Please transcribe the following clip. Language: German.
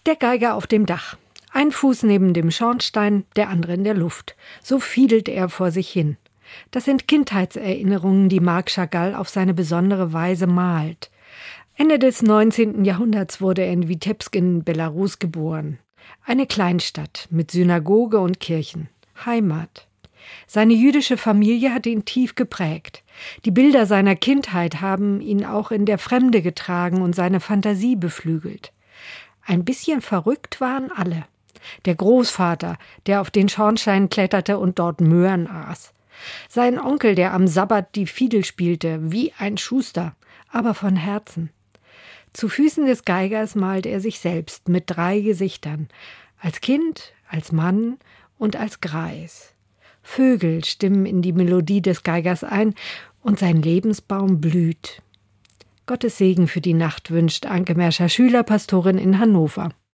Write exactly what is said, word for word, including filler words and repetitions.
Der Geiger auf dem Dach. Ein Fuß neben dem Schornstein, der andere in der Luft. So fiedelt er vor sich hin. Das sind Kindheitserinnerungen, die Marc Chagall auf seine besondere Weise malt. Ende des neunzehnten Jahrhunderts wurde er in Witebsk in Belarus geboren. Eine Kleinstadt mit Synagoge und Kirchen. Heimat. Seine jüdische Familie hat ihn tief geprägt. Die Bilder seiner Kindheit haben ihn auch in der Fremde getragen und seine Fantasie beflügelt. Ein bisschen verrückt waren alle. Der Großvater, der auf den Schornstein kletterte und dort Möhren aß. Sein Onkel, der am Sabbat die Fiedel spielte, wie ein Schuster, aber von Herzen. Zu Füßen des Geigers malt er sich selbst mit drei Gesichtern. Als Kind, als Mann und als Greis. Vögel stimmen in die Melodie des Geigers ein und sein Lebensbaum blüht. Gottes Segen für die Nacht wünscht Anke Merscher, Schülerpastorin in Hannover.